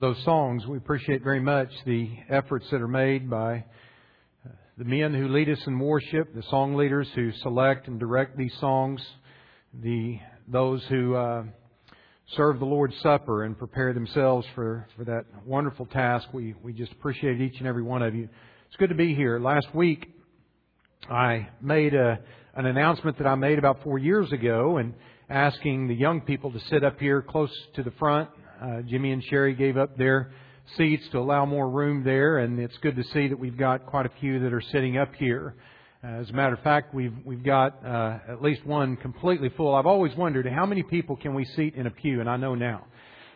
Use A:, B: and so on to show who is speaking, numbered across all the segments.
A: Those songs, we appreciate very much the efforts that are made by the men who lead us in worship, the song leaders who select and direct these songs, those who serve the Lord's Supper and prepare themselves for that wonderful task. We just appreciate each and every one of you. It's good to be here. Last week, I made an announcement that I made about 4 years ago and asking the young people to sit up here close to the front. Jimmy and Sherry gave up their seats to allow more room there, and it's good to see that we've got quite a few that are sitting up here. As a matter of fact, we've got at least one completely full. I've always wondered, how many people can we seat in a pew? And I know now.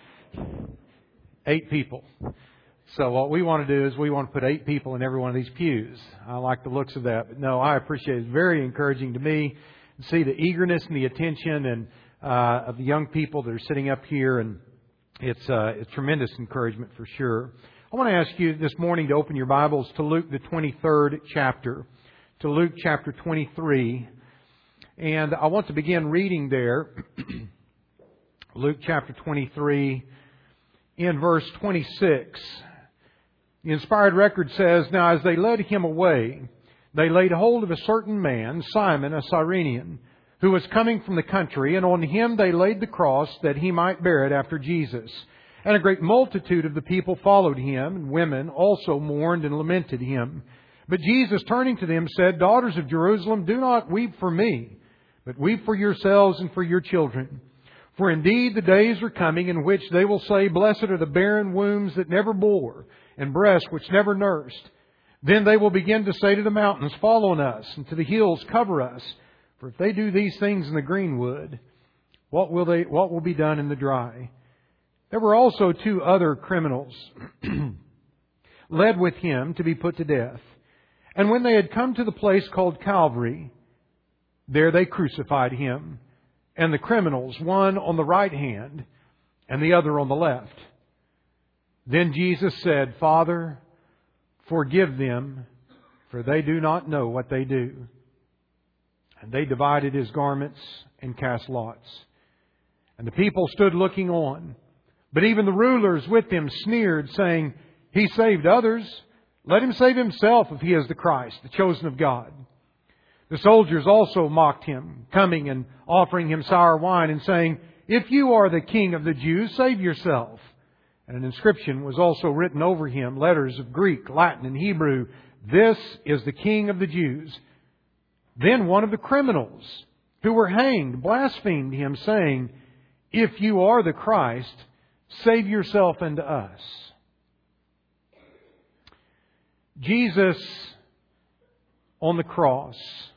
A: 8 people. So what we want to do is we want to put 8 people in every one of these pews. I like the looks of that. But no, I appreciate it. It's very encouraging to me to see the eagerness and the attention and of the young people that are sitting up here, and it's tremendous encouragement for sure. I want to ask you this morning to open your Bibles to Luke the 23rd chapter, to Luke chapter 23. And I want to begin reading there, Luke chapter 23, in verse 26. The inspired record says, "Now as they led him away, they laid hold of a certain man, Simon, a Cyrenian, who was coming from the country, and on him they laid the cross that he might bear it after Jesus. And a great multitude of the people followed him, and women also mourned and lamented him. But Jesus, turning to them, said, 'Daughters of Jerusalem, do not weep for me, but weep for yourselves and for your children. For indeed the days are coming in which they will say, Blessed are the barren wombs that never bore, and breasts which never nursed. Then they will begin to say to the mountains, Fall on us, and to the hills, cover us. For if they do these things in the greenwood, what will be done in the dry?' There were also 2 other criminals led with him to be put to death. And when they had come to the place called Calvary, there they crucified him, and the criminals, one on the right hand and the other on the left. Then Jesus said, Father, forgive them, for they do not know what they do. And they divided his garments and cast lots. And the people stood looking on. But even the rulers with him sneered, saying, He saved others. Let him save himself if he is the Christ, the chosen of God. The soldiers also mocked him, coming and offering him sour wine and saying, If you are the King of the Jews, save yourself. And an inscription was also written over him, letters of Greek, Latin, and Hebrew, This is the King of the Jews. Then one of the criminals who were hanged blasphemed him, saying, If you are the Christ, save yourself and us. Jesus on the cross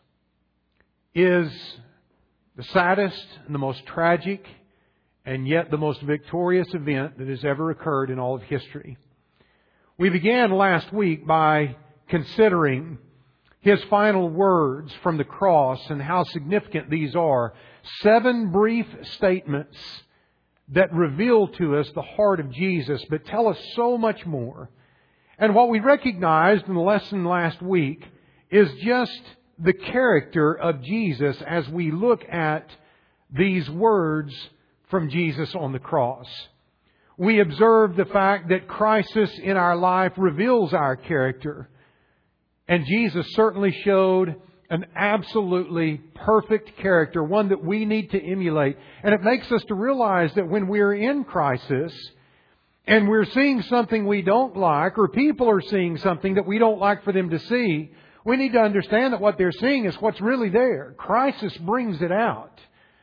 A: is the saddest and the most tragic and yet the most victorious event that has ever occurred in all of history. We began last week by considering His final words from the cross and how significant these are. 7 brief statements that reveal to us the heart of Jesus, but tell us so much more. And what we recognized in the lesson last week is just the character of Jesus as we look at these words from Jesus on the cross. We observe the fact that crisis in our life reveals our character. And Jesus certainly showed an absolutely perfect character, one that we need to emulate. And it makes us to realize that when we're in crisis and we're seeing something we don't like, or people are seeing something that we don't like for them to see, we need to understand that what they're seeing is what's really there. Crisis brings it out.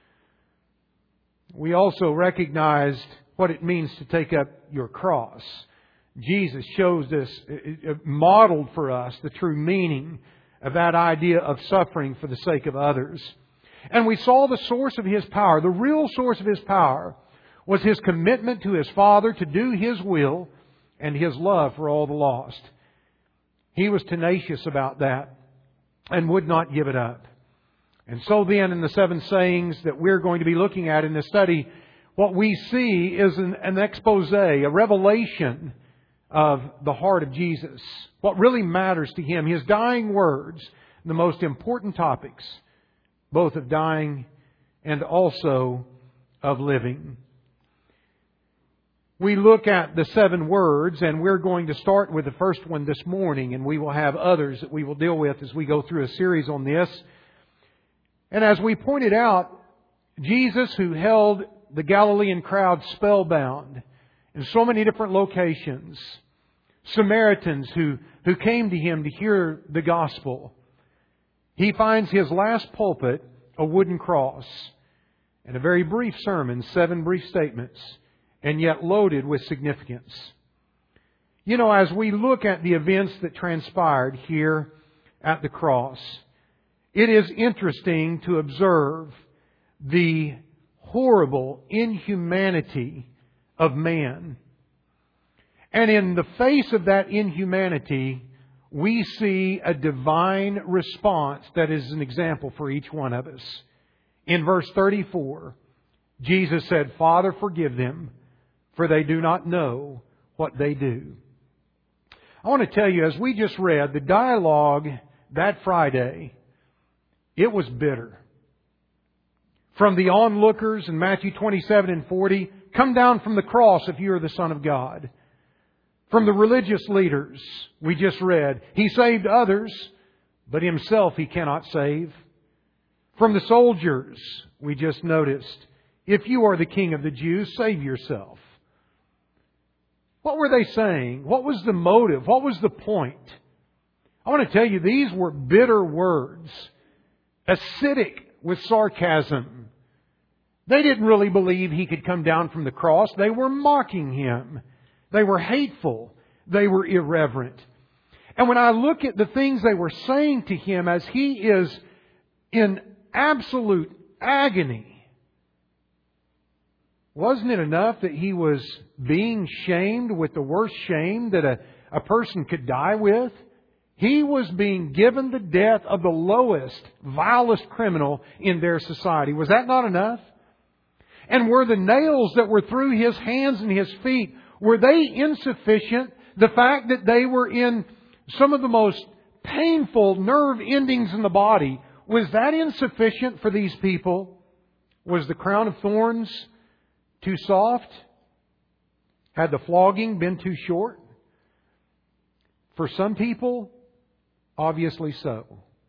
A: We also recognized what it means to take up your cross. Jesus shows us, modeled for us the true meaning of that idea of suffering for the sake of others. And we saw the source of His power. The real source of His power was His commitment to His Father to do His will and His love for all the lost. He was tenacious about that and would not give it up. And so then in the 7 sayings that we're going to be looking at in this study, what we see is an expose, a revelation of the heart of Jesus. What really matters to Him, His dying words, the most important topics, both of dying and also of living. we look at the 7 words, and we're going to start with the first one this morning, and we will have others that we will deal with as we go through a series on this. And as we pointed out, Jesus, who held the Galilean crowd spellbound in so many different locations, Samaritans who came to Him to hear the gospel, He finds His last pulpit a wooden cross and a very brief sermon, 7 brief statements, and yet loaded with significance. You know, as we look at the events that transpired here at the cross, it is interesting to observe the horrible inhumanity of man. And in the face of that inhumanity, we see a divine response that is an example for each one of us. In verse 34, Jesus said, "Father, forgive them, for they do not know what they do." I want to tell you, as we just read, the dialogue that Friday, it was bitter. From the onlookers in Matthew 27 and 40, "Come down from the cross if you are the Son of God." From the religious leaders, we just read, "He saved others, but Himself He cannot save." From the soldiers, we just noticed, "If you are the King of the Jews, save yourself." What were they saying? What was the motive? What was the point? I want to tell you, these were bitter words, acidic with sarcasm. They didn't really believe He could come down from the cross. They were mocking Him. They were hateful. They were irreverent. And when I look at the things they were saying to Him as He is in absolute agony, wasn't it enough that He was being shamed with the worst shame that a person could die with? He was being given the death of the lowest, vilest criminal in their society. Was that not enough? And were the nails that were through His hands and His feet, were they insufficient? The fact that they were in some of the most painful nerve endings in the body, was that insufficient for these people? Was the crown of thorns too soft? Had the flogging been too short? For some people, obviously so.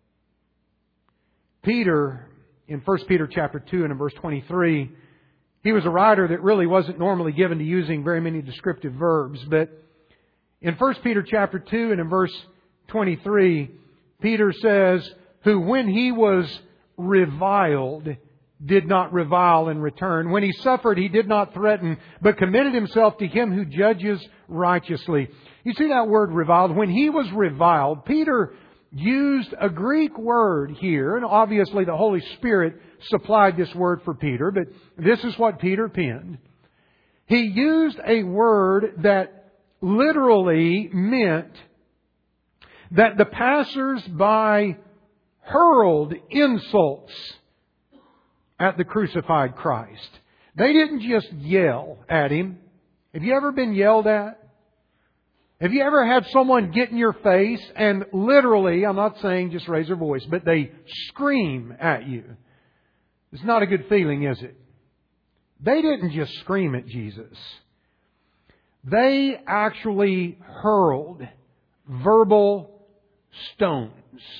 A: Peter, in 1 Peter chapter 2 and in verse 23, he was a writer that really wasn't normally given to using very many descriptive verbs. But in 1 Peter chapter 2 and in verse 23, Peter says, "Who when He was reviled, did not revile in return. When He suffered, He did not threaten, but committed Himself to Him who judges righteously." You see that word reviled? When He was reviled, Peter used a Greek word here, and obviously the Holy Spirit supplied this word for Peter, but this is what Peter penned. He used a word that literally meant that the passers-by hurled insults at the crucified Christ. They didn't just yell at Him. Have you ever been yelled at? Have you ever had someone get in your face and literally, I'm not saying just raise their voice, but they scream at you? It's not a good feeling, is it? They didn't just scream at Jesus. They actually hurled verbal stones.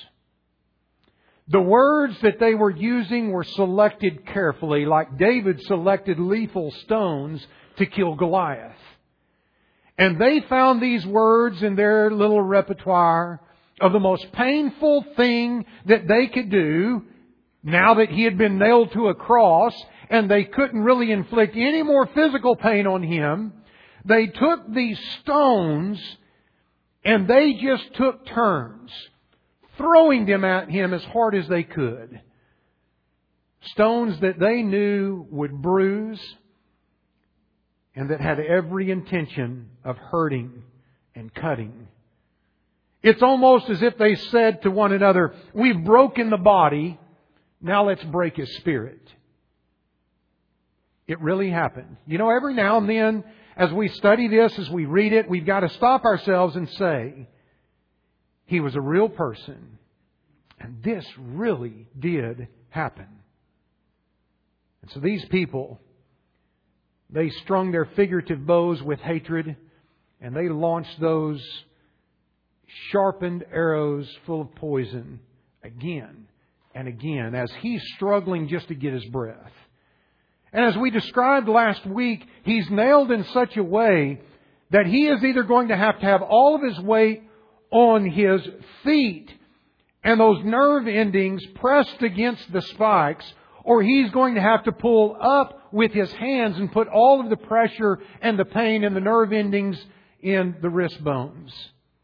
A: The words that they were using were selected carefully, like David selected lethal stones to kill Goliath. And they found these words in their little repertoire of the most painful thing that they could do now that He had been nailed to a cross, and they couldn't really inflict any more physical pain on Him. They took these stones and they just took turns throwing them at Him as hard as they could. Stones that they knew would bruise and that had every intention of hurting and cutting. It's almost as if they said to one another, "We've broken the body, now let's break His spirit." It really happened. You know, every now and then, as we study this, as we read it, we've got to stop ourselves and say, He was a real person, and this really did happen. And so these people, They strung their figurative bows with hatred, and they launched those sharpened arrows full of poison again and again as he's struggling just to get his breath. And as we described last week, he's nailed in such a way that he is either going to have all of his weight on his feet and those nerve endings pressed against the spikes, or he's going to have to pull up with his hands and put all of the pressure and the pain and the nerve endings in the wrist bones.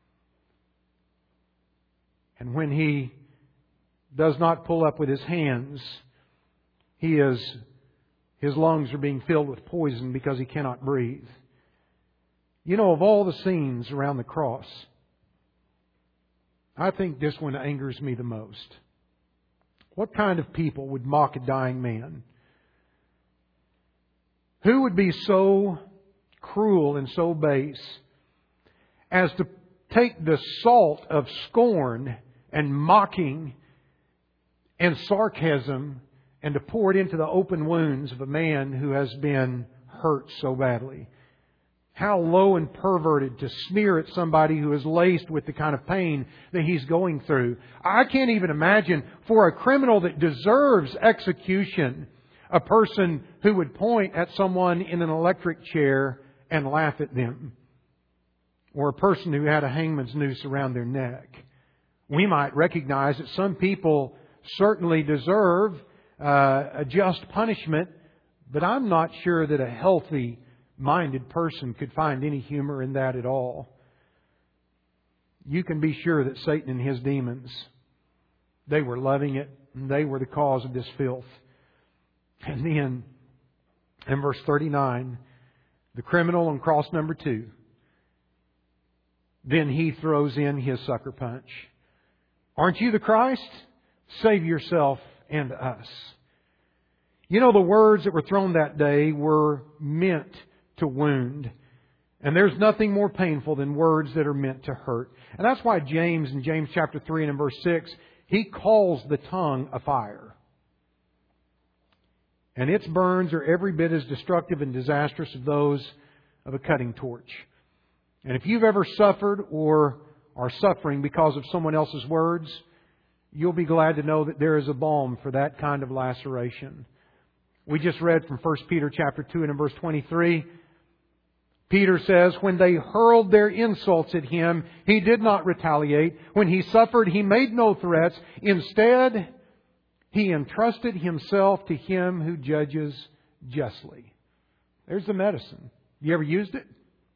A: And when he does not pull up with his hands, his lungs are being filled with poison because he cannot breathe. You know, of all the scenes around the cross, I think this one angers me the most. What kind of people would mock a dying man? Who would be so cruel and so base as to take the salt of scorn and mocking and sarcasm and to pour it into the open wounds of a man who has been hurt so badly? How low and perverted to sneer at somebody who is laced with the kind of pain that he's going through. I can't even imagine for a criminal that deserves execution, a person who would point at someone in an electric chair and laugh at them. Or a person who had a hangman's noose around their neck. We might recognize that some people certainly deserve a just punishment, but I'm not sure that a healthy-minded person could find any humor in that at all. You can be sure that Satan and his demons, they were loving it, and they were the cause of this filth. And then, in verse 39, the criminal on cross number 2, then he throws in his sucker punch. Aren't you the Christ? Save yourself and us. You know, the words that were thrown that day were meant to wound. And there's nothing more painful than words that are meant to hurt. And that's why James, in James chapter 3 and in verse 6, he calls the tongue a fire. And its burns are every bit as destructive and disastrous as those of a cutting torch. And if you've ever suffered or are suffering because of someone else's words, you'll be glad to know that there is a balm for that kind of laceration. We just read from 1 Peter chapter 2 and in verse 23. Peter says, when they hurled their insults at him, he did not retaliate. When he suffered, he made no threats. Instead, he entrusted himself to him who judges justly. There's the medicine. You ever used it?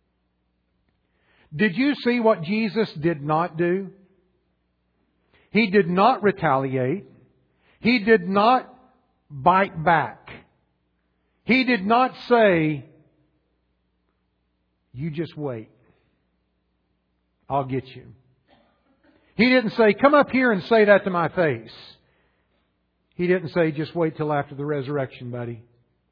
A: Did you see what Jesus did not do? He did not retaliate. He did not bite back. He did not say, you just wait. I'll get you. He didn't say, come up here and say that to my face. He didn't say, just wait till after the resurrection, buddy.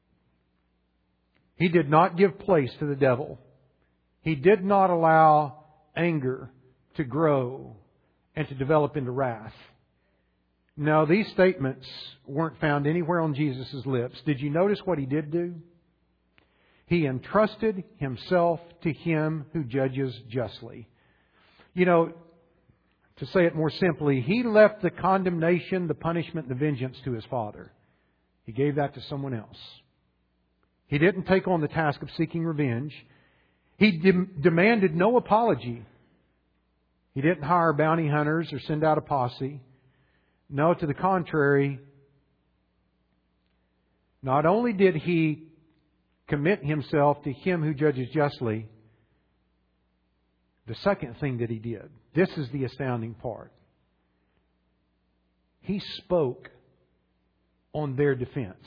A: He did not give place to the devil. He did not allow anger to grow and to develop into wrath. No, these statements weren't found anywhere on Jesus' lips. Did you notice what He did do? He entrusted Himself to Him who judges justly. You know, to say it more simply, He left the condemnation, the punishment, the vengeance to His Father. He gave that to someone else. He didn't take on the task of seeking revenge. He demanded no apology. He didn't hire bounty hunters or send out a posse. No, to the contrary, not only did He commit Himself to Him who judges justly, the second thing that He did, this is the astounding part. He spoke on their defense.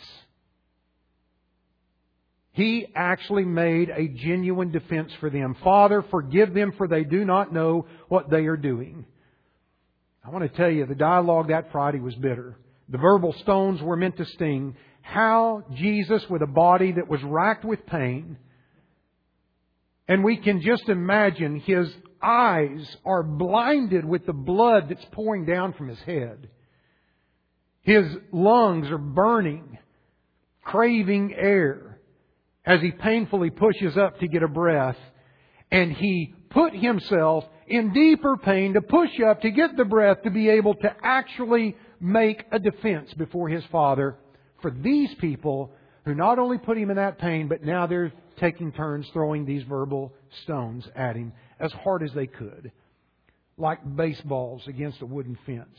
A: He actually made a genuine defense for them. Father, forgive them, for they do not know what they are doing. I want to tell you, the dialogue that Friday was bitter. The verbal stones were meant to sting. How Jesus, with a body that was racked with pain, and we can just imagine His eyes are blinded with the blood that's pouring down from His head. His lungs are burning, craving air. as He painfully pushes up to get a breath. And He put Himself in deeper pain to push up to get the breath to be able to actually make a defense before His Father for these people who not only put Him in that pain, but now they're taking turns throwing these verbal stones at Him as hard as they could, like baseballs against a wooden fence.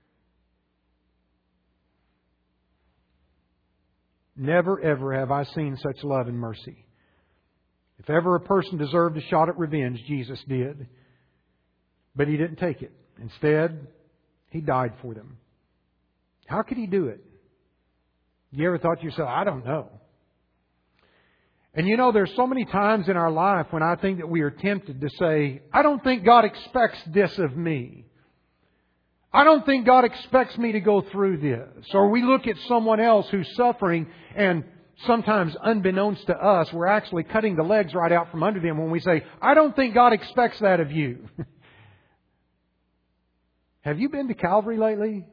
A: Never ever have I seen such love and mercy. If ever a person deserved a shot at revenge, Jesus did. But He didn't take it. Instead, He died for them. How could He do it? You ever thought to yourself, I don't know. And you know, there's so many times in our life when I think that we are tempted to say, I don't think God expects this of me. I don't think God expects me to go through this. Or we look at someone else who's suffering, and sometimes unbeknownst to us, we're actually cutting the legs right out from under them when we say, I don't think God expects that of you. Have you been to Calvary lately?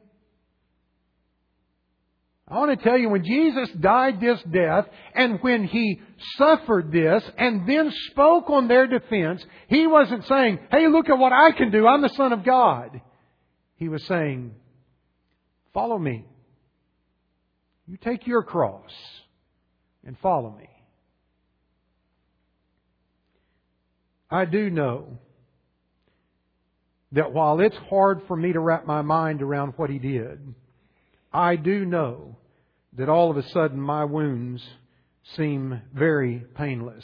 A: I want to tell you, when Jesus died this death, and when He suffered this, and then spoke on their defense, He wasn't saying, hey, look at what I can do. I'm the Son of God. He was saying, follow me. You take your cross and follow me. I do know that while it's hard for me to wrap my mind around what He did, I do know that all of a sudden my wounds seem very painless.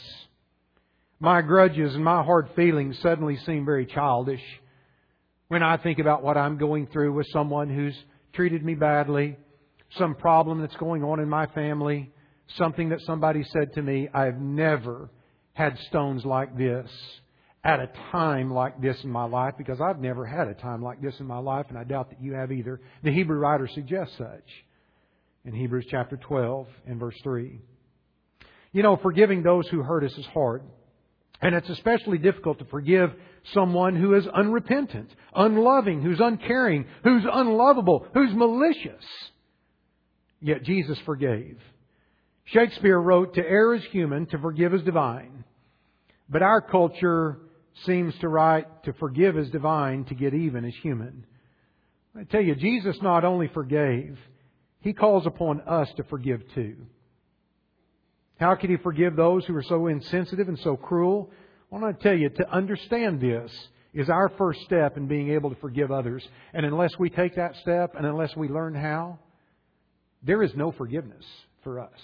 A: My grudges and my hard feelings suddenly seem very childish when I think about what I'm going through with someone who's treated me badly, some problem that's going on in my family, something that somebody said to me. I've never had stones like this at a time like this in my life, because I've never had a time like this in my life, and I doubt that you have either. The Hebrew writer suggests such in Hebrews chapter 12 and verse 3. You know, forgiving those who hurt us is hard. And it's especially difficult to forgive someone who is unrepentant, unloving, who's uncaring, who's unlovable, who's malicious. Yet Jesus forgave. Shakespeare wrote, to err is human, to forgive is divine. But our culture seems to write, to forgive is divine, to get even is human. I tell you, Jesus not only forgave, He calls upon us to forgive too. How can He forgive those who are so insensitive and so cruel? I want to tell you, to understand this is our first step in being able to forgive others. And unless we take that step, and unless we learn how, there is no forgiveness for us.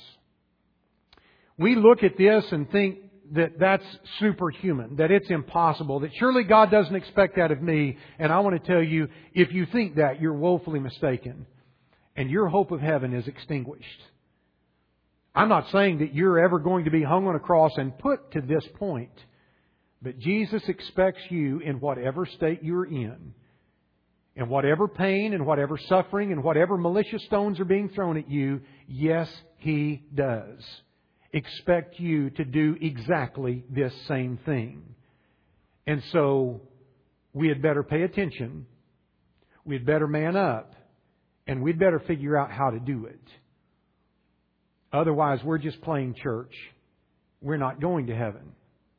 A: We look at this and think that that's superhuman, that it's impossible, that surely God doesn't expect that of me. And I want to tell you, if you think that, you're woefully mistaken. And your hope of heaven is extinguished. I'm not saying that you're ever going to be hung on a cross and put to this point. But Jesus expects you, in whatever state you're in whatever pain and whatever suffering and whatever malicious stones are being thrown at you, yes, He does expect you to do exactly this same thing. And so we had better pay attention. We'd better man up. And we'd better figure out how to do it. Otherwise, we're just playing church. We're not going to heaven.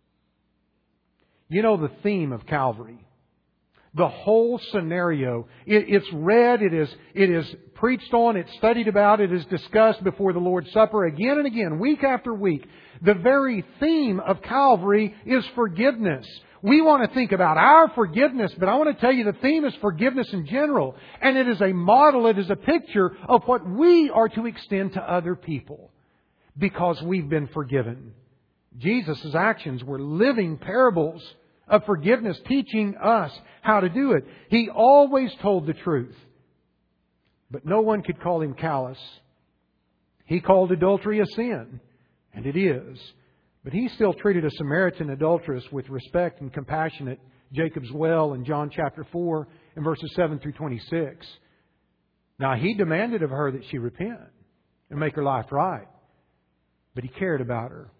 A: You know the theme of Calvary. The whole scenario. It's read, it is preached on, it's studied about, it is discussed before the Lord's Supper again and again, week after week. The very theme of Calvary is forgiveness. We want to think about our forgiveness, but I want to tell you the theme is forgiveness in general. And it is a model, it is a picture of what we are to extend to other people because we've been forgiven. Jesus' actions were living parables of forgiveness, teaching us how to do it. He always told the truth. But no one could call Him callous. He called adultery a sin, and it is. But He still treated a Samaritan adulteress with respect and compassion at Jacob's well in John chapter 4 and verses 7 through 26. Now, He demanded of her that she repent and make her life right. But He cared about her.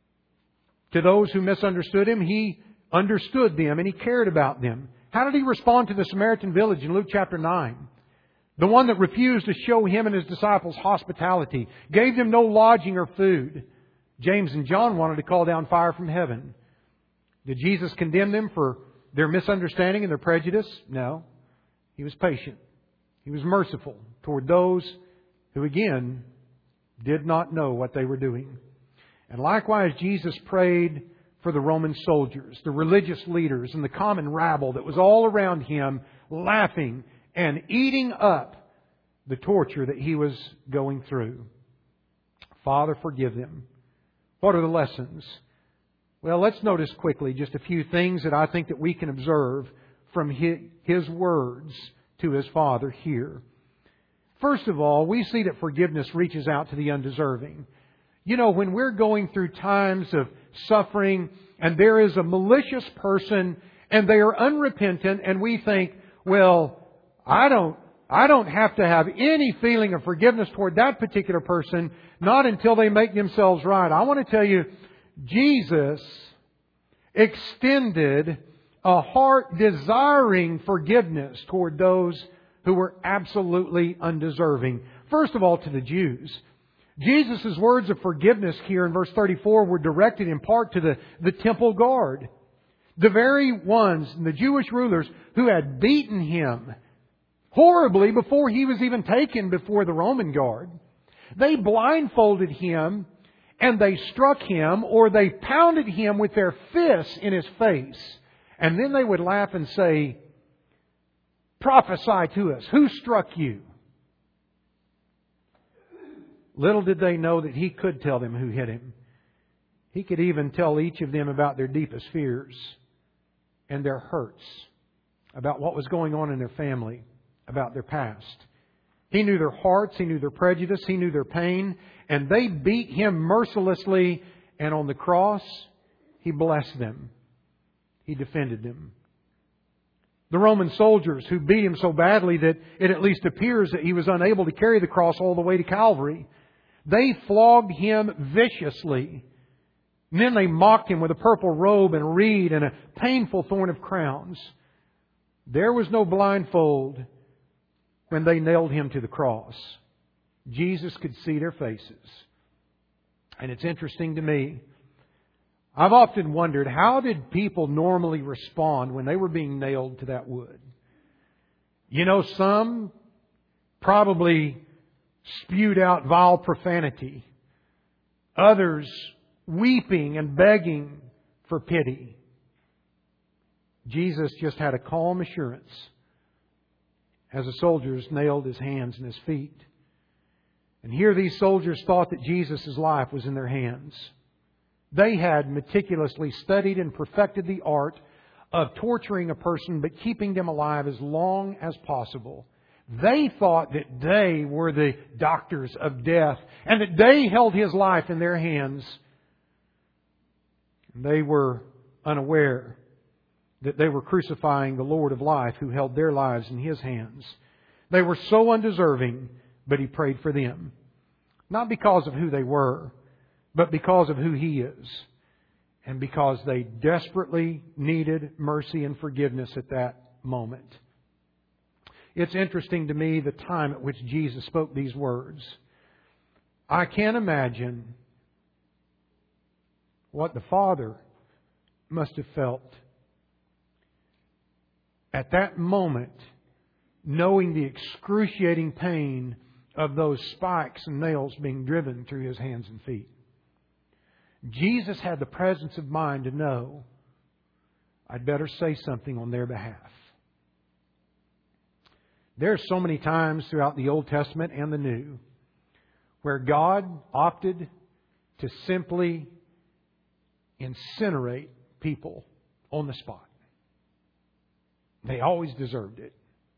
A: To those who misunderstood Him, He understood them and He cared about them. How did He respond to the Samaritan village in Luke chapter 9? The one that refused to show Him and His disciples hospitality, gave them no lodging or food. James and John wanted to call down fire from heaven. Did Jesus condemn them for their misunderstanding and their prejudice? No. He was patient. He was merciful toward those who, again, did not know what they were doing. And likewise, Jesus prayed for the Roman soldiers, the religious leaders, and the common rabble that was all around Him, laughing and eating up the torture that He was going through. Father, forgive them. What are the lessons? Well, let's notice quickly just a few things that I think that we can observe from His words to His Father here. First of all, we see that forgiveness reaches out to the undeserving. You know, when we're going through times of suffering and there is a malicious person and they are unrepentant and we think, well, I don't have to have any feeling of forgiveness toward that particular person, not until they make themselves right. I want to tell you, Jesus extended a heart desiring forgiveness toward those who were absolutely undeserving. First of all, to the Jews. Jesus' words of forgiveness here in verse 34 were directed in part to the temple guard. The very ones, the Jewish rulers, who had beaten Him horribly before He was even taken before the Roman guard. They blindfolded Him and they struck Him, or they pounded Him with their fists in His face. And then they would laugh and say, "Prophesy to us. Who struck you?" Little did they know that He could tell them who hit Him. He could even tell each of them about their deepest fears and their hurts, about what was going on in their family, about their past. He knew their hearts, He knew their prejudice, He knew their pain, and they beat Him mercilessly, and on the cross, He blessed them. He defended them. The Roman soldiers who beat Him so badly that it at least appears that He was unable to carry the cross all the way to Calvary, they flogged Him viciously. And then they mocked Him with a purple robe and reed and a painful thorn of crowns. There was no blindfold when they nailed Him to the cross. Jesus could see their faces. And it's interesting to me, I've often wondered, how did people normally respond when they were being nailed to that wood? You know, some probably spewed out vile profanity. Others weeping and begging for pity. Jesus just had a calm assurance as the soldiers nailed His hands and His feet. And here these soldiers thought that Jesus' life was in their hands. They had meticulously studied and perfected the art of torturing a person but keeping them alive as long as possible. They thought that they were the doctors of death and that they held His life in their hands. They were unaware that they were crucifying the Lord of life who held their lives in His hands. They were so undeserving, but He prayed for them. Not because of who they were, but because of who He is. And because they desperately needed mercy and forgiveness at that moment. It's interesting to me the time at which Jesus spoke these words. I can't imagine what the Father must have felt at that moment, knowing the excruciating pain of those spikes and nails being driven through His hands and feet. Jesus had the presence of mind to know, I'd better say something on their behalf. There are so many times throughout the Old Testament and the New where God opted to simply incinerate people on the spot. They always deserved it.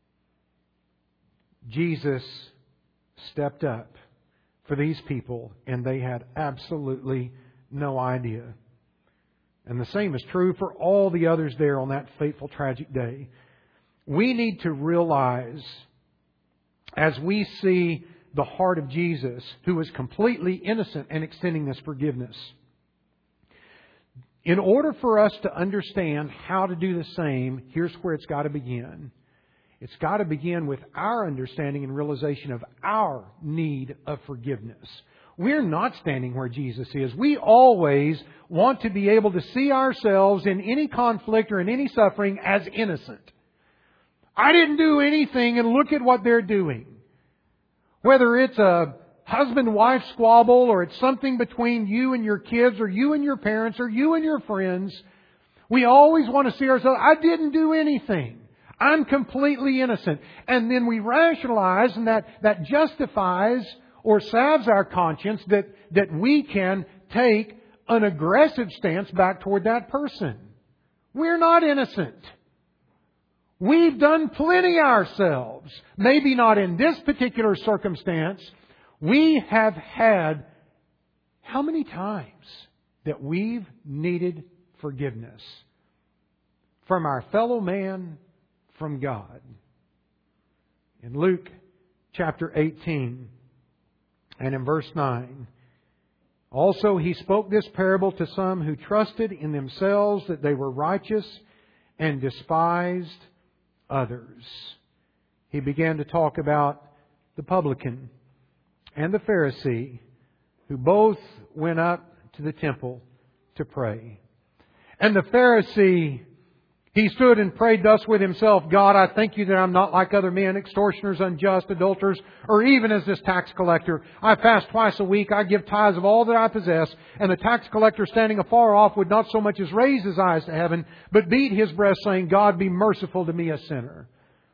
A: Jesus stepped up for these people, and they had absolutely no idea. And the same is true for all the others there on that fateful, tragic day. We need to realize, as we see the heart of Jesus, who is completely innocent and extending this forgiveness, in order for us to understand how to do the same, here's where it's got to begin. It's got to begin with our understanding and realization of our need of forgiveness. we're not standing where Jesus is. We always want to be able to see ourselves in any conflict or in any suffering as innocent. I didn't do anything, and look at what they're doing. Whether it's a husband-wife squabble, or it's something between you and your kids, or you and your parents, or you and your friends, we always want to see ourselves, I didn't do anything. I'm completely innocent. And then we rationalize, and that justifies or salves our conscience that we can take an aggressive stance back toward that person. We're not innocent. We've done plenty ourselves. Maybe not in this particular circumstance. We have had how many times that we've needed forgiveness from our fellow man, from God. In Luke chapter 18 and in verse 9, also He spoke this parable to some who trusted in themselves that they were righteous and despised others. He began to talk about the publican and the Pharisee, who both went up to the temple to pray. And the Pharisee, he stood and prayed thus with himself, God, I thank You that I'm not like other men, extortioners, unjust, adulterers, or even as this tax collector. I fast twice a week, I give tithes of all that I possess. And the tax collector, standing afar off, would not so much as raise his eyes to heaven, but beat his breast, saying, God, be merciful to me, a sinner.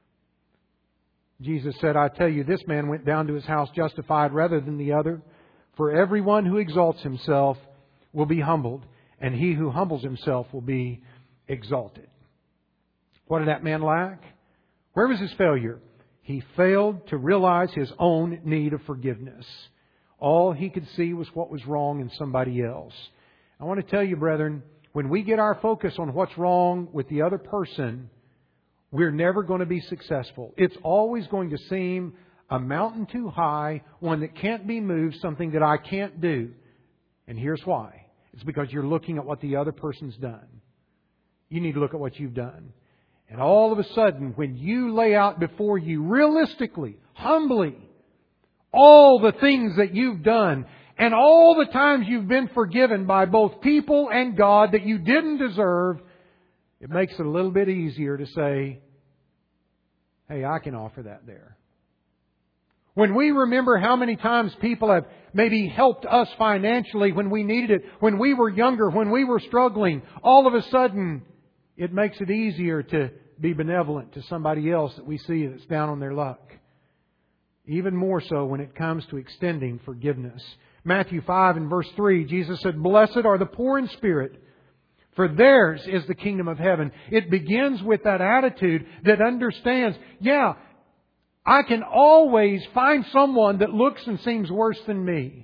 A: Jesus said, I tell you, this man went down to his house justified rather than the other. For everyone who exalts himself will be humbled, and he who humbles himself will be exalted. What did that man lack? Where was his failure? He failed to realize his own need of forgiveness. All he could see was what was wrong in somebody else. I want to tell you, brethren, when we get our focus on what's wrong with the other person, we're never going to be successful. It's always going to seem a mountain too high, one that can't be moved, something that I can't do. And here's why. It's because you're looking at what the other person's done. You need to look at what you've done. And all of a sudden, when you lay out before you realistically, humbly, all the things that you've done and all the times you've been forgiven by both people and God that you didn't deserve, it makes it a little bit easier to say, hey, I can offer that there. When we remember how many times people have maybe helped us financially when we needed it, when we were younger, when we were struggling, all of a sudden it makes it easier to be benevolent to somebody else that we see that's down on their luck. Even more so when it comes to extending forgiveness. Matthew 5 and verse 3, Jesus said, Blessed are the poor in spirit, for theirs is the kingdom of heaven. It begins with that attitude that understands, yeah, I can always find someone that looks and seems worse than me.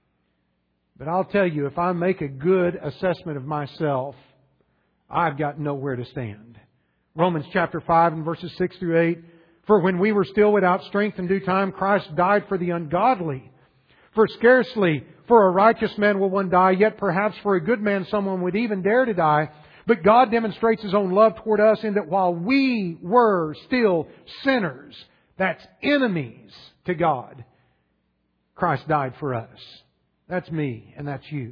A: But I'll tell you, if I make a good assessment of myself, I've got nowhere to stand. Romans chapter 5 and verses 6 through 8. For when we were still without strength in due time, Christ died for the ungodly. For scarcely for a righteous man will one die, yet perhaps for a good man someone would even dare to die. But God demonstrates His own love toward us in that while we were still sinners, that's enemies to God, Christ died for us. That's me and that's you.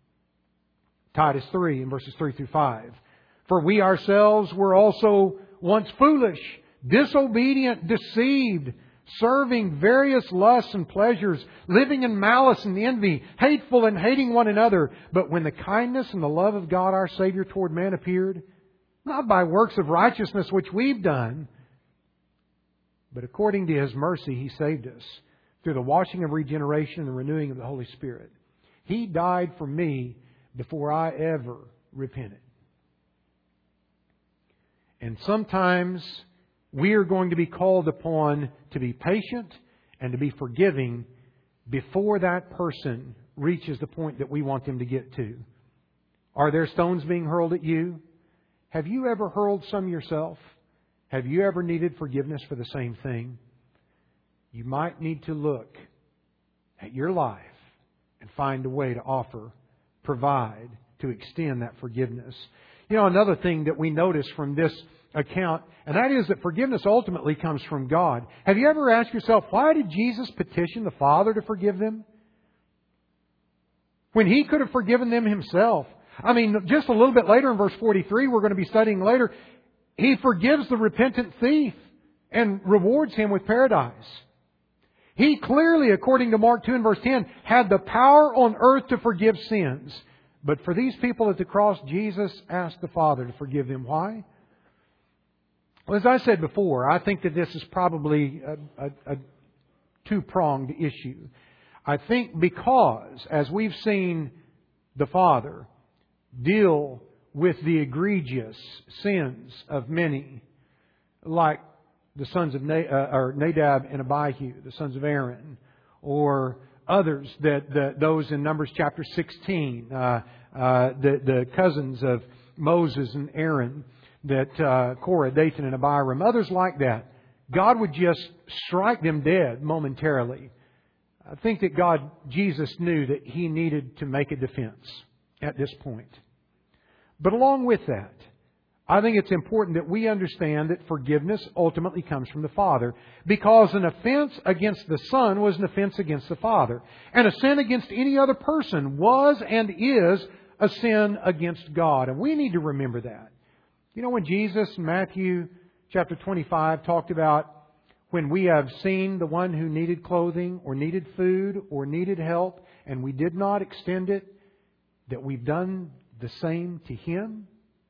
A: Titus 3 and verses 3 through 5. For we ourselves were also once foolish, disobedient, deceived, serving various lusts and pleasures, living in malice and envy, hateful and hating one another. But when the kindness and the love of God our Savior toward man appeared, not by works of righteousness which we've done, but according to His mercy He saved us through the washing of regeneration and the renewing of the Holy Spirit. He died for me before I ever repented. And sometimes we are going to be called upon to be patient and to be forgiving before that person reaches the point that we want them to get to. Are there stones being hurled at you? Have you ever hurled some yourself? Have you ever needed forgiveness for the same thing? You might need to look at your life and find a way to offer, provide, to extend that forgiveness. You know, another thing that we notice from this account, and that is that forgiveness ultimately comes from God. Have you ever asked yourself, why did Jesus petition the Father to forgive them? when He could have forgiven them Himself. I mean, just a little bit later in verse 43, we're going to be studying later, He forgives the repentant thief and rewards him with paradise. He clearly, according to Mark 2 and verse 10, had the power on earth to forgive sins. But for these people at the cross, Jesus asked the Father to forgive them. Why? Well, as I said before, I think that this is probably a two-pronged issue. I think because, as we've seen the Father deal with the egregious sins of many, like the sons of Nadab and Abihu, the sons of Aaron, or others those in Numbers chapter 16, the cousins of Moses and Aaron, that Korah, Dathan, and Abiram, others like that. God would just strike them dead momentarily. I think that Jesus knew that He needed to make a defense at this point. But along with that, I think it's important that we understand that forgiveness ultimately comes from the Father, because an offense against the Son was an offense against the Father. And a sin against any other person was and is a sin against God. And we need to remember that. You know, when Jesus in Matthew chapter 25 talked about when we have seen the one who needed clothing or needed food or needed help and we did not extend it, that we've done the same to him.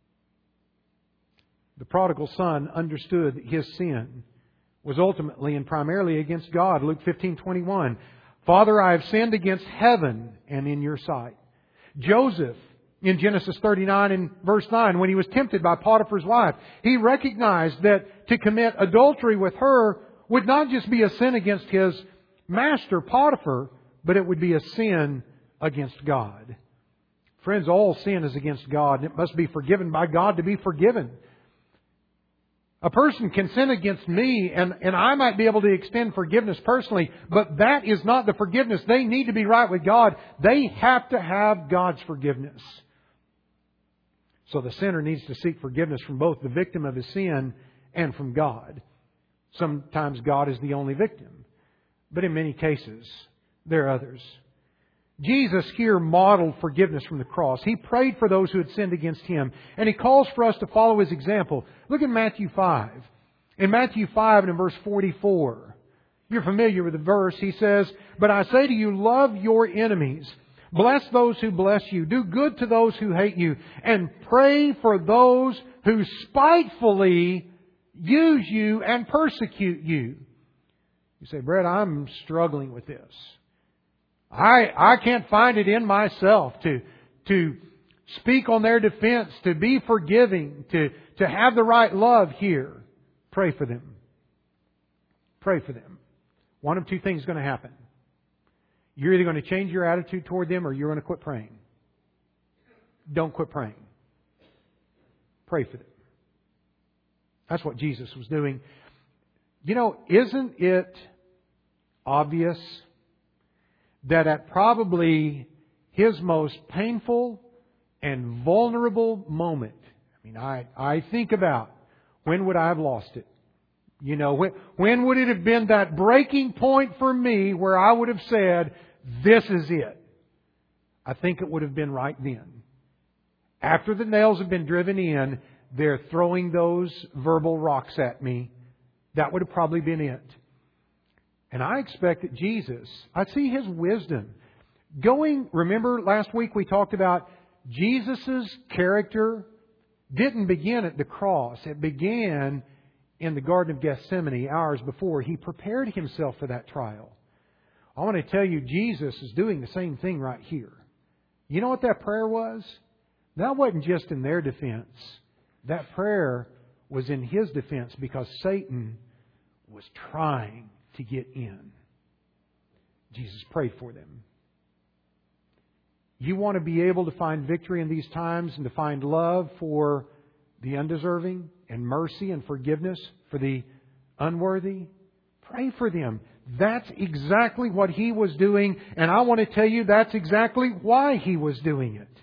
A: The prodigal son understood that his sin was ultimately and primarily against God. Luke 15:21. Father, I have sinned against heaven and in your sight. Joseph, in Genesis 39 and verse 9, when he was tempted by Potiphar's wife, he recognized that to commit adultery with her would not just be a sin against his master, Potiphar, but it would be a sin against God. Friends, all sin is against God, and it must be forgiven by God to be forgiven. A person can sin against me, and I might be able to extend forgiveness personally, but that is not the forgiveness. They need to be right with God. They have to have God's forgiveness. So the sinner needs to seek forgiveness from both the victim of his sin and from God. Sometimes God is the only victim, but in many cases, there are others. Jesus here modeled forgiveness from the cross. He prayed for those who had sinned against Him. And He calls for us to follow His example. Look at Matthew 5. In Matthew 5 and in verse 44, you're familiar with the verse. He says, "But I say to you, love your enemies. Bless those who bless you. Do good to those who hate you. And pray for those who spitefully use you and persecute you." You say, "Brett, I'm struggling with this. I can't find it in myself to speak on their defense, to be forgiving, to have the right love here." Pray for them. Pray for them. One of two things is going to happen. You're either going to change your attitude toward them or you're going to quit praying. Don't quit praying. Pray for them. That's what Jesus was doing. You know, isn't it obvious that at probably His most painful and vulnerable moment, I mean, I think about when would I have lost it? You know, when would it have been that breaking point for me where I would have said, this is it? I think it would have been right then. After the nails have been driven in, they're throwing those verbal rocks at me. That would have probably been it. And I expect that Jesus, I see His wisdom. Remember last week we talked about Jesus' character didn't begin at the cross. It began in the Garden of Gethsemane hours before. He prepared Himself for that trial. I want to tell you, Jesus is doing the same thing right here. You know what that prayer was? That wasn't just in their defense. That prayer was in His defense because Satan was trying to get in. Jesus prayed for them. You want to be able to find victory in these times and to find love for the undeserving and mercy and forgiveness for the unworthy? Pray for them. That's exactly what He was doing, and I want to tell you that's exactly why He was doing it.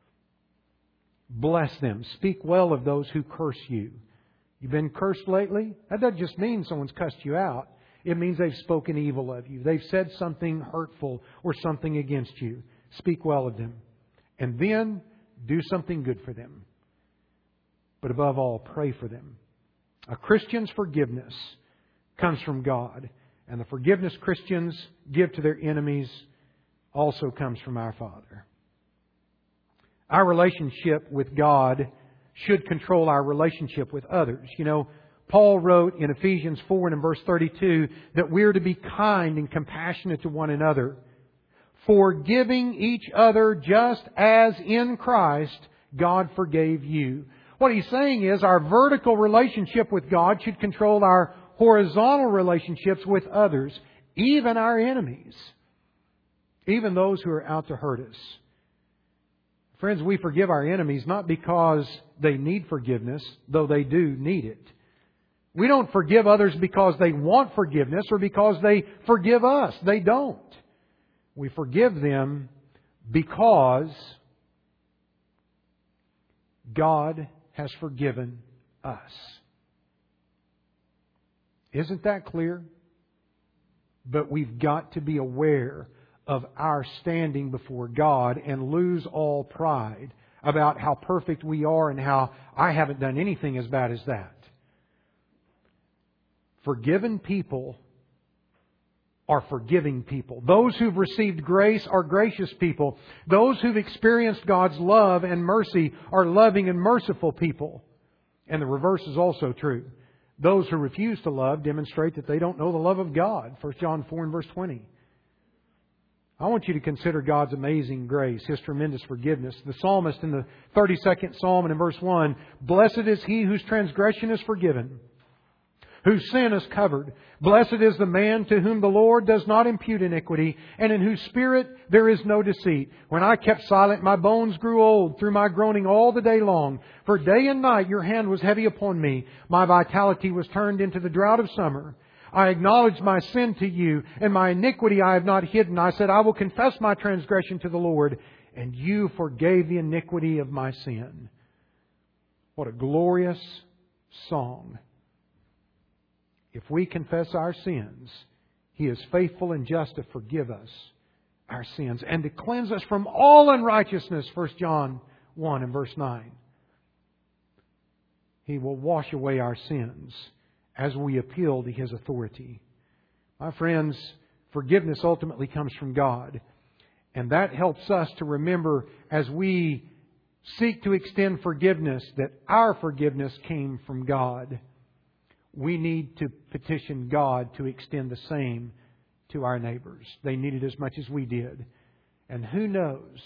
A: Bless them. Speak well of those who curse you. You've been cursed lately? That doesn't just mean someone's cussed you out. It means they've spoken evil of you. They've said something hurtful or something against you. speak well of them, and then do something good for them. But above all, pray for them. A Christian's forgiveness comes from God, and the forgiveness Christians give to their enemies also comes from our Father. Our relationship with God should control our relationship with others. You know, Paul wrote in Ephesians 4 and in verse 32 that we're to be kind and compassionate to one another, forgiving each other just as in Christ God forgave you. What he's saying is our vertical relationship with God should control our horizontal relationships with others, even our enemies, even those who are out to hurt us. Friends, we forgive our enemies not because they need forgiveness, though they do need it. We don't forgive others because they want forgiveness or because they forgive us. They don't. We forgive them because God has forgiven us. Isn't that clear? But we've got to be aware of our standing before God and lose all pride about how perfect we are and how I haven't done anything as bad as that. Forgiven people are forgiving people. Those who've received grace are gracious people. Those who've experienced God's love and mercy are loving and merciful people. And the reverse is also true. Those who refuse to love demonstrate that they don't know the love of God. 1 John 4 and verse 20. I want you to consider God's amazing grace, His tremendous forgiveness. The psalmist in the 32nd Psalm and in verse 1, "Blessed is he whose transgression is forgiven, whose sin is covered. Blessed is the man to whom the Lord does not impute iniquity, and in whose spirit there is no deceit. When I kept silent, my bones grew old through my groaning all the day long. For day and night your hand was heavy upon me. My vitality was turned into the drought of summer. I acknowledged my sin to you, and my iniquity I have not hidden. I said, I will confess my transgression to the Lord, and you forgave the iniquity of my sin." What a glorious song. If we confess our sins, He is faithful and just to forgive us our sins and to cleanse us from all unrighteousness. 1 John 1 and verse 9. He will wash away our sins as we appeal to His authority. My friends, forgiveness ultimately comes from God. And that helps us to remember as we seek to extend forgiveness that our forgiveness came from God. We need to petition God to extend the same to our neighbors. They need it as much as we did. And who knows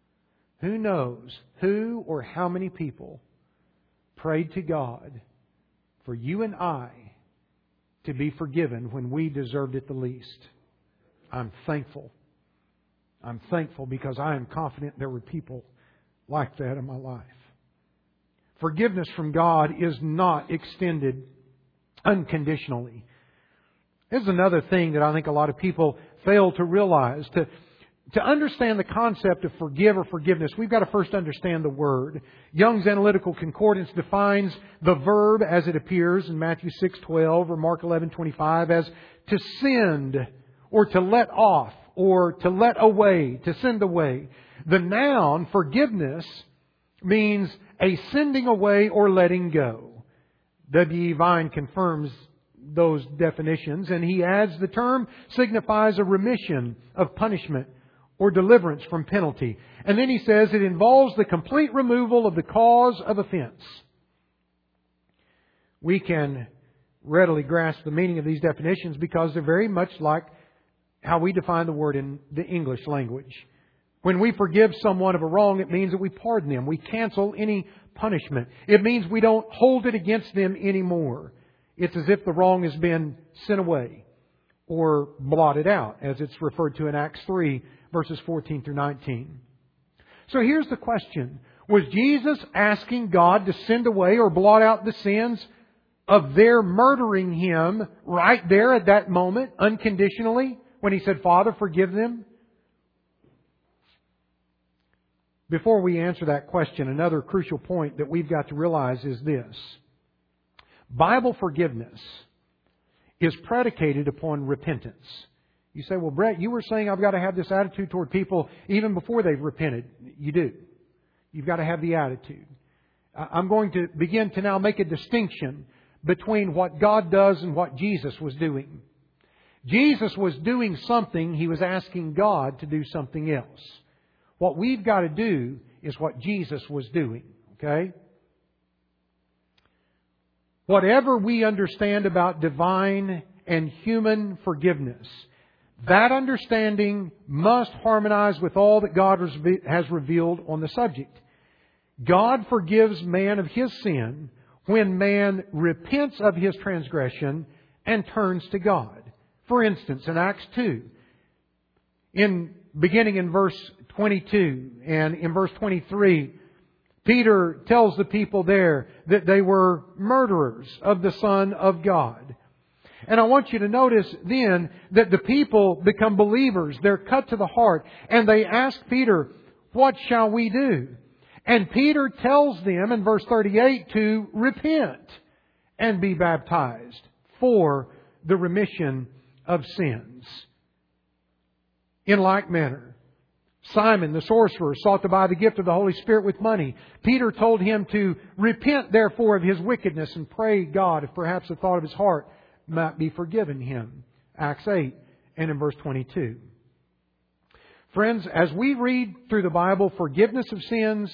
A: who or how many people prayed to God for you and I to be forgiven when we deserved it the least. I'm thankful. I'm thankful because I am confident there were people like that in my life. Forgiveness from God is not extended unconditionally. This is another thing that I think a lot of people fail to realize. To understand the concept of forgive or forgiveness, we've got to first understand the word. Young's Analytical Concordance defines the verb as it appears in Matthew 6:12 or Mark 11:25 as to send or to let off or to let away, to send away. The noun forgiveness means a sending away or letting go. W.E. Vine confirms those definitions, and he adds the term signifies a remission of punishment or deliverance from penalty. And then he says it involves the complete removal of the cause of offense. We can readily grasp the meaning of these definitions because they're very much like how we define the word in the English language. When we forgive someone of a wrong, it means that we pardon them. We cancel any punishment. It means we don't hold it against them anymore. It's as if the wrong has been sent away or blotted out, as it's referred to in Acts 3, verses 14 through 19. So here's the question. Was Jesus asking God to send away or blot out the sins of their murdering Him right there at that moment, unconditionally, when He said, Father, forgive them? Before we answer that question, another crucial point that we've got to realize is this. Bible forgiveness is predicated upon repentance. You say, well, Brett, you were saying I've got to have this attitude toward people even before they've repented. You do. You've got to have the attitude. I'm going to begin to now make a distinction between what God does and what Jesus was doing. Jesus was doing something. He was asking God to do something else. What we've got to do is what Jesus was doing. Okay? Whatever we understand about divine and human forgiveness, that understanding must harmonize with all that God has revealed on the subject. God forgives man of his sin when man repents of his transgression and turns to God. For instance, in Acts 2, beginning in verse 22 and in verse 23, Peter tells the people there that they were murderers of the Son of God. And I want you to notice then that the people become believers. They're cut to the heart. And they ask Peter, what shall we do? And Peter tells them in verse 38 to repent and be baptized for the remission of sins. In like manner, Simon the sorcerer sought to buy the gift of the Holy Spirit with money. Peter told him to repent therefore of his wickedness and pray God if perhaps the thought of his heart might be forgiven him. Acts 8 and in verse 22. Friends, as we read through the Bible, forgiveness of sins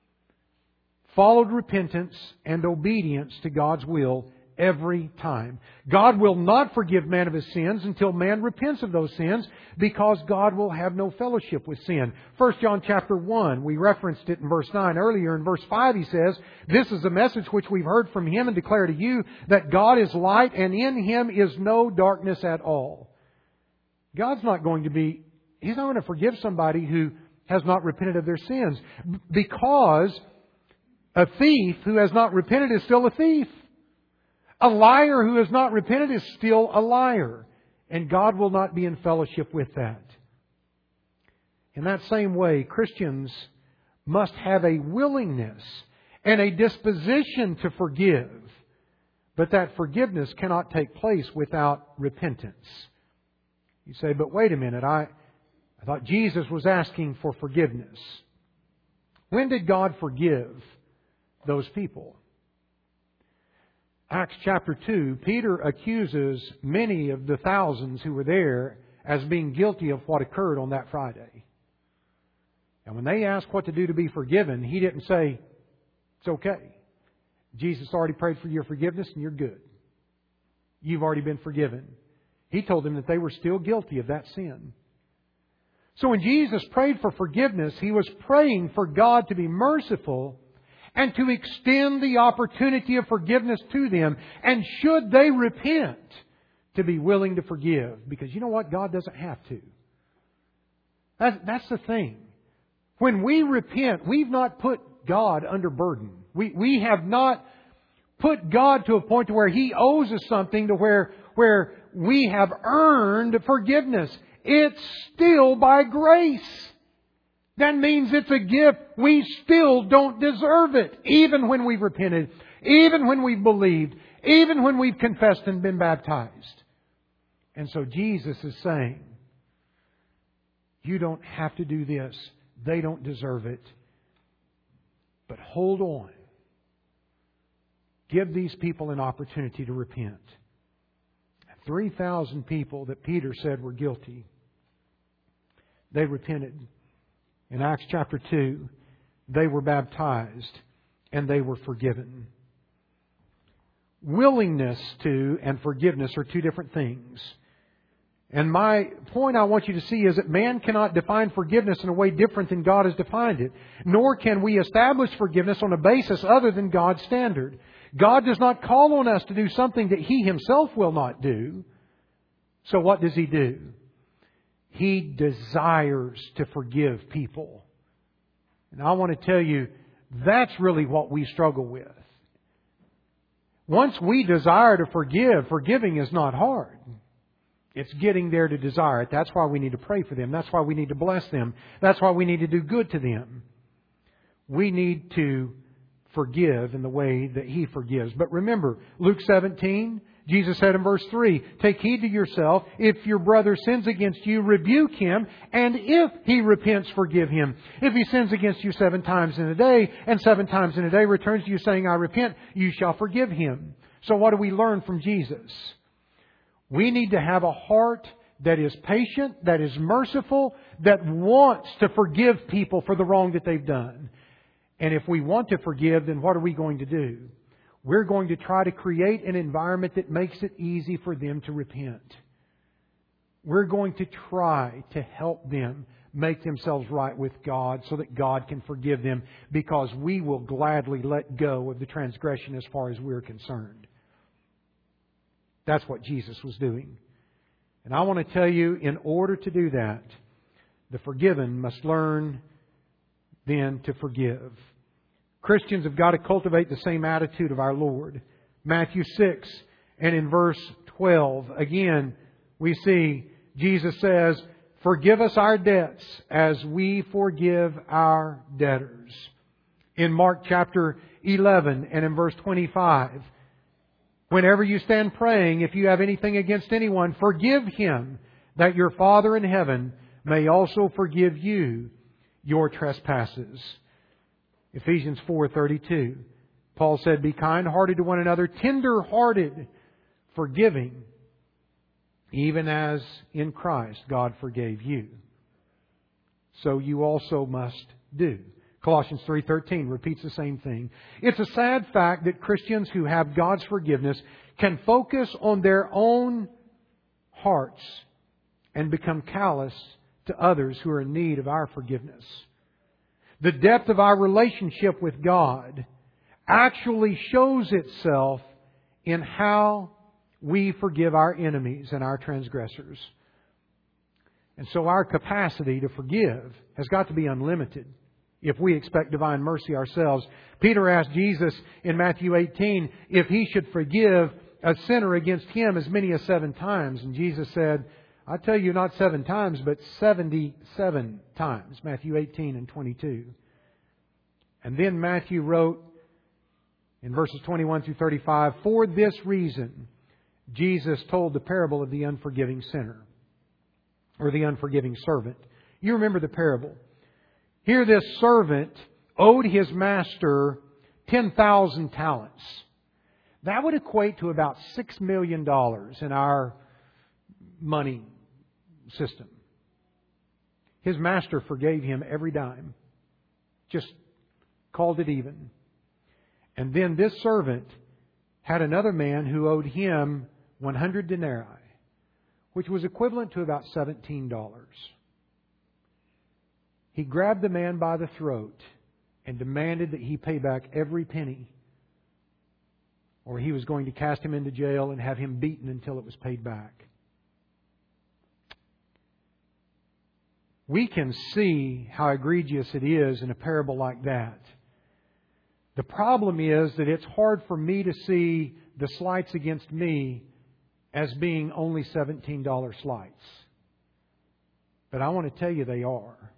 A: followed repentance and obedience to God's will every time. God will not forgive man of his sins until man repents of those sins, because God will have no fellowship with sin. 1 John chapter 1, we referenced it in verse 9 earlier. In verse 5 he says, this is the message which we've heard from Him and declare to you, that God is light and in Him is no darkness at all. God's not going to be, He's not going to forgive somebody who has not repented of their sins, because a thief who has not repented is still a thief. A liar who has not repented is still a liar. And God will not be in fellowship with that. In that same way, Christians must have a willingness and a disposition to forgive. But that forgiveness cannot take place without repentance. You say, but wait a minute, I thought Jesus was asking for forgiveness. When did God forgive those people? Acts chapter 2, Peter accuses many of the thousands who were there as being guilty of what occurred on that Friday. And when they asked what to do to be forgiven, he didn't say, it's okay. Jesus already prayed for your forgiveness and you're good. You've already been forgiven. He told them that they were still guilty of that sin. So when Jesus prayed for forgiveness, He was praying for God to be merciful and to extend the opportunity of forgiveness to them. And should they repent, to be willing to forgive. Because you know what? God doesn't have to. That's the thing. When we repent, we've not put God under burden. We have not put God to a point to where He owes us something to where we have earned forgiveness. It's still by grace. That means it's a gift. We still don't deserve it. Even when we've repented. Even when we've believed. Even when we've confessed and been baptized. And so Jesus is saying, you don't have to do this. They don't deserve it. But hold on. Give these people an opportunity to repent. 3,000 people that Peter said were guilty, they repented. In Acts chapter 2, they were baptized and they were forgiven. Willingness to and forgiveness are two different things. And my point I want you to see is that man cannot define forgiveness in a way different than God has defined it. Nor can we establish forgiveness on a basis other than God's standard. God does not call on us to do something that He Himself will not do. So what does He do? He desires to forgive people. And I want to tell you, that's really what we struggle with. Once we desire to forgive, forgiving is not hard. It's getting there to desire it. That's why we need to pray for them. That's why we need to bless them. That's why we need to do good to them. We need to forgive in the way that He forgives. But remember, Luke 17, Jesus said in verse 3, take heed to yourself. If your brother sins against you, rebuke him. And if he repents, forgive him. If he sins against you 7 times in a day, and 7 times in a day returns to you saying, I repent, you shall forgive him. So what do we learn from Jesus? We need to have a heart that is patient, that is merciful, that wants to forgive people for the wrong that they've done. And if we want to forgive, then what are we going to do? We're going to try to create an environment that makes it easy for them to repent. We're going to try to help them make themselves right with God so that God can forgive them, because we will gladly let go of the transgression as far as we're concerned. That's what Jesus was doing. And I want to tell you, in order to do that, the forgiven must learn then to forgive. Christians have got to cultivate the same attitude of our Lord. Matthew 6 and in verse 12, again, we see Jesus says, forgive us our debts as we forgive our debtors. In Mark chapter 11 and in verse 25, whenever you stand praying, if you have anything against anyone, forgive him, that your Father in heaven may also forgive you your trespasses. Ephesians 4:32. Paul said, be kind-hearted to one another, tender-hearted, forgiving, even as in Christ God forgave you. So you also must do. Colossians 3:13 repeats the same thing. It's a sad fact that Christians who have God's forgiveness can focus on their own hearts and become callous to others who are in need of our forgiveness. The depth of our relationship with God actually shows itself in how we forgive our enemies and our transgressors. And so our capacity to forgive has got to be unlimited if we expect divine mercy ourselves. Peter asked Jesus in Matthew 18 if he should forgive a sinner against him as many as 7 times. And Jesus said, I tell you, not 7 times, but 77 times. Matthew 18 and 22. And then Matthew wrote in verses 21 through 35, for this reason, Jesus told the parable of the unforgiving sinner, or the unforgiving servant. You remember the parable. Here this servant owed his master 10,000 talents. That would equate to about $6 million in our money system. His master forgave him every dime. Just called it even. And then this servant had another man who owed him 100 denarii, which was equivalent to about $17. He grabbed the man by the throat and demanded that he pay back every penny, or he was going to cast him into jail and have him beaten until it was paid back. We can see how egregious it is in a parable like that. The problem is that it's hard for me to see the slights against me as being only $17 slights. But I want to tell you they are.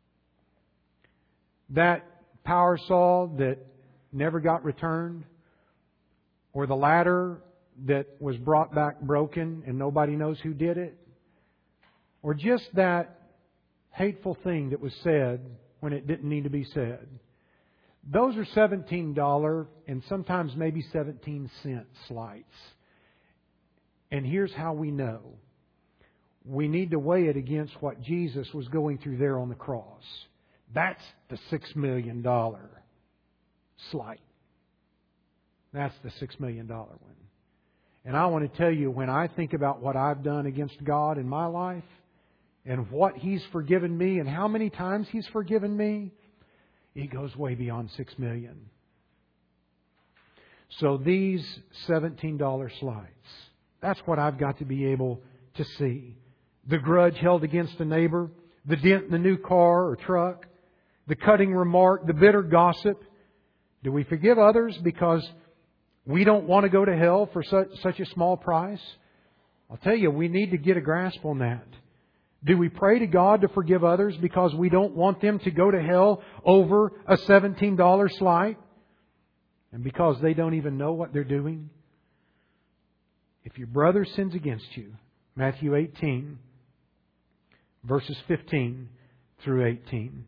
A: That power saw that never got returned, or the ladder that was brought back broken and nobody knows who did it, or just that hateful thing that was said when it didn't need to be said. Those are $17 and sometimes maybe 17-cent slights. And here's how we know. We need to weigh it against what Jesus was going through there on the cross. That's the $6 million slight. That's the $6 million one. And I want to tell you, when I think about what I've done against God in my life, and what He's forgiven me, and how many times He's forgiven me, it goes way beyond $6 million. So these $17 slights, that's what I've got to be able to see. The grudge held against a neighbor, the dent in the new car or truck, the cutting remark, the bitter gossip. Do we forgive others because we don't want to go to hell for such a small price? I'll tell you, we need to get a grasp on that. Do we pray to God to forgive others because we don't want them to go to hell over a $17 slight? And because they don't even know what they're doing? If your brother sins against you, Matthew 18, verses 15 through 18.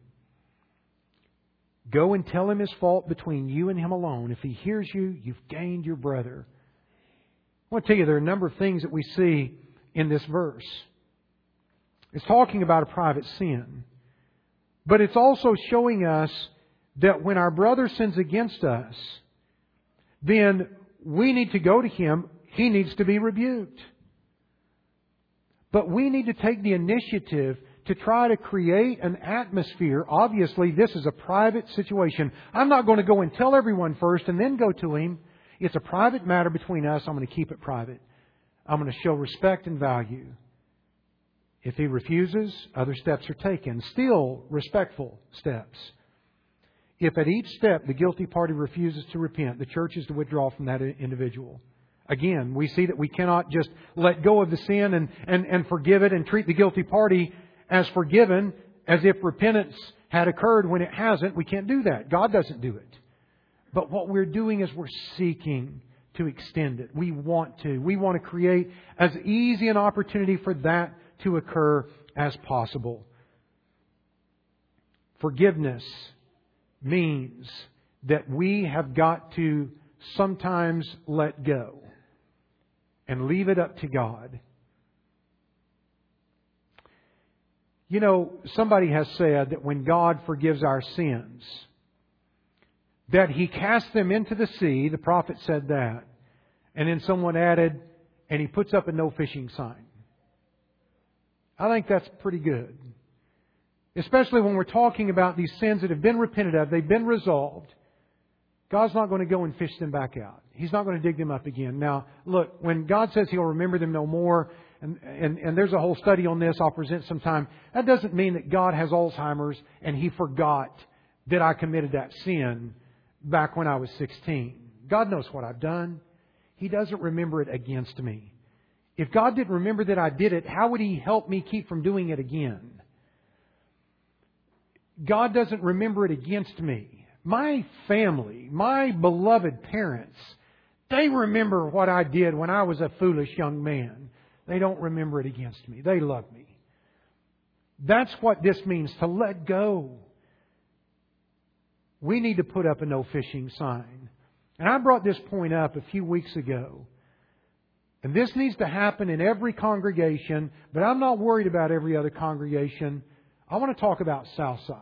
A: Go and tell him his fault between you and him alone. If he hears you, you've gained your brother. I want to tell you there are a number of things that we see in this verse. It's talking about a private sin. But it's also showing us that when our brother sins against us, then we need to go to him. He needs to be rebuked. But we need to take the initiative to try to create an atmosphere. Obviously, this is a private situation. I'm not going to go and tell everyone first and then go to him. It's a private matter between us. I'm going to keep it private. I'm going to show respect and value. If he refuses, other steps are taken. Still respectful steps. If at each step the guilty party refuses to repent, the church is to withdraw from that individual. Again, we see that we cannot just let go of the sin and forgive it and treat the guilty party as forgiven as if repentance had occurred when it hasn't. We can't do that. God doesn't do it. But what we're doing is we're seeking to extend it. We want to. We want to create as easy an opportunity for that to occur as possible. Forgiveness means that we have got to sometimes let go and leave it up to God. You know, somebody has said that when God forgives our sins, that He casts them into the sea. The prophet said that. And then someone added, and He puts up a no fishing sign. I think that's pretty good. Especially when we're talking about these sins that have been repented of, they've been resolved. God's not going to go and fish them back out. He's not going to dig them up again. Now, look, when God says He'll remember them no more, and there's a whole study on this I'll present sometime, that doesn't mean that God has Alzheimer's and He forgot that I committed that sin back when I was 16. God knows what I've done. He doesn't remember it against me. If God didn't remember that I did it, how would He help me keep from doing it again? God doesn't remember it against me. My family, my beloved parents, they remember what I did when I was a foolish young man. They don't remember it against me. They love me. That's what this means, to let go. We need to put up a no fishing sign. And I brought this point up a few weeks ago. And this needs to happen in every congregation, but I'm not worried about every other congregation. I want to talk about Southside.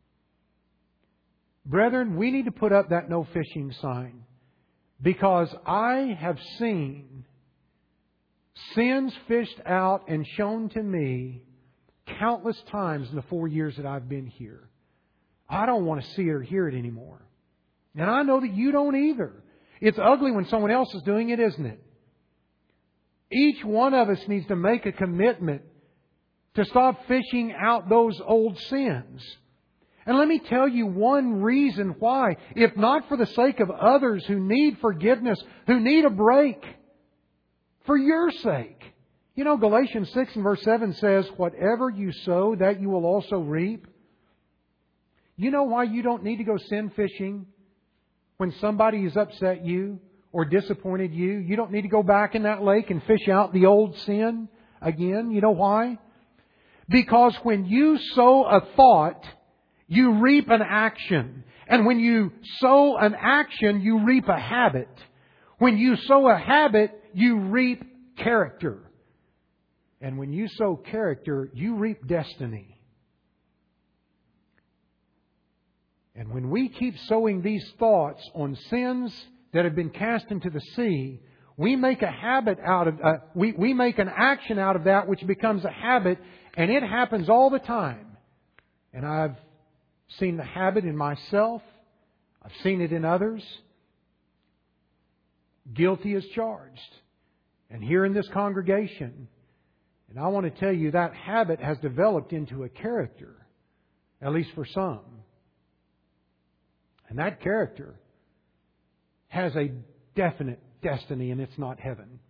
A: Brethren, we need to put up that no fishing sign, because I have seen sins fished out and shown to me countless times in the 4 years that I've been here. I don't want to see it or hear it anymore. And I know that you don't either. It's ugly when someone else is doing it, isn't it? Each one of us needs to make a commitment to stop fishing out those old sins. And let me tell you one reason why. If not for the sake of others who need forgiveness, who need a break, for your sake. You know, Galatians 6 and verse 7 says, whatever you sow, that you will also reap. You know why you don't need to go sin fishing when somebody has upset you or disappointed you? You don't need to go back in that lake and fish out the old sin again. You know why? Because when you sow a thought, you reap an action. And when you sow an action, you reap a habit. When you sow a habit, you reap character. And when you sow character, you reap destiny. And when we keep sowing these thoughts on sins that have been cast into the sea, we make a habit out of, we make an action out of that which becomes a habit, and it happens all the time. And I've seen the habit in myself. I've seen it in others. Guilty as charged. And here in this congregation, and I want to tell you that habit has developed into a character, at least for some. And that character has a definite destiny, and it's not heaven.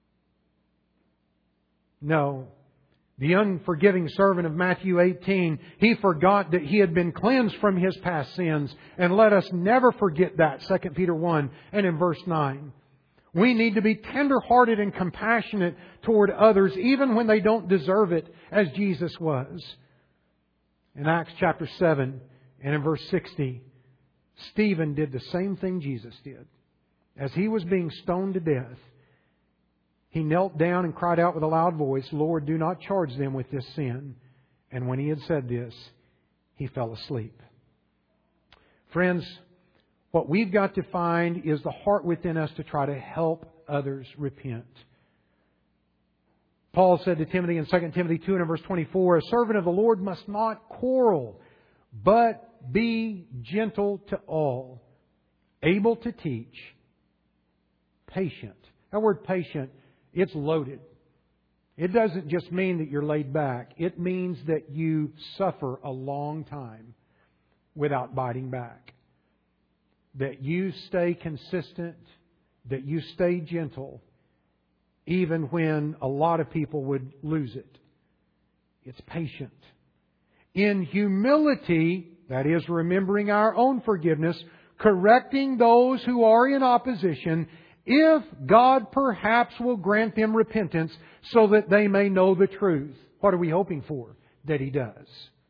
A: No. The unforgiving servant of Matthew 18, he forgot that he had been cleansed from his past sins. And let us never forget that, 2 Peter 1 and in verse 9. We need to be tender-hearted and compassionate toward others, even when they don't deserve it, as Jesus was. In Acts chapter 7 and in verse 60, Stephen did the same thing Jesus did. As he was being stoned to death, he knelt down and cried out with a loud voice, "Lord, do not charge them with this sin." And when he had said this, he fell asleep. Friends, what we've got to find is the heart within us to try to help others repent. Paul said to Timothy in 2 Timothy 2 and verse 24, "A servant of the Lord must not quarrel, but be gentle to all, able to teach, patient." That word patient, it's loaded. It doesn't just mean that you're laid back. It means that you suffer a long time without biting back. That you stay consistent, that you stay gentle, even when a lot of people would lose it. It's patient. In humility, that is remembering our own forgiveness, correcting those who are in opposition, if God perhaps will grant them repentance so that they may know the truth. What are we hoping for? That He does.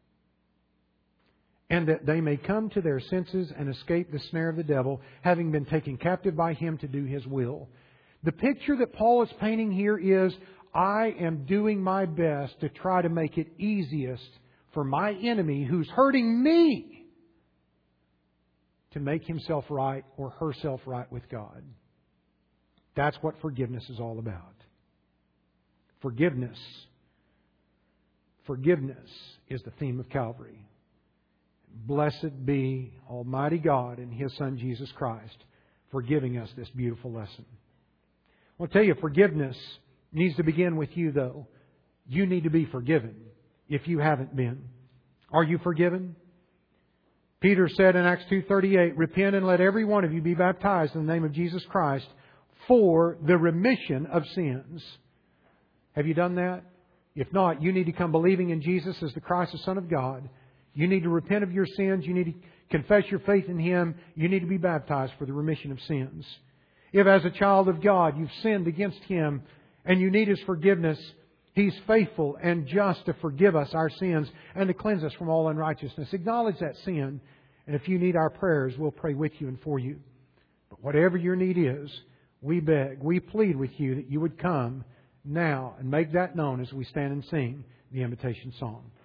A: And that they may come to their senses and escape the snare of the devil, having been taken captive by him to do his will. The picture that Paul is painting here is, I am doing my best to try to make it easiest for my enemy who's hurting me to make himself right or herself right with God. That's what forgiveness is all about. Forgiveness. Forgiveness is the theme of Calvary. Blessed be Almighty God and His Son Jesus Christ for giving us this beautiful lesson. I'll tell you, forgiveness needs to begin with you, though. You need to be forgiven if you haven't been. Are you forgiven? Peter said in Acts 2:38, "Repent and let every one of you be baptized in the name of Jesus Christ for the remission of sins." Have you done that? If not, you need to come believing in Jesus as the Christ, the Son of God. You need to repent of your sins. You need to confess your faith in Him. You need to be baptized for the remission of sins. If as a child of God you've sinned against Him and you need His forgiveness, He's faithful and just to forgive us our sins and to cleanse us from all unrighteousness. Acknowledge that sin. And if you need our prayers, we'll pray with you and for you. But whatever your need is, we beg, we plead with you that you would come now and make that known as we stand and sing the invitation song.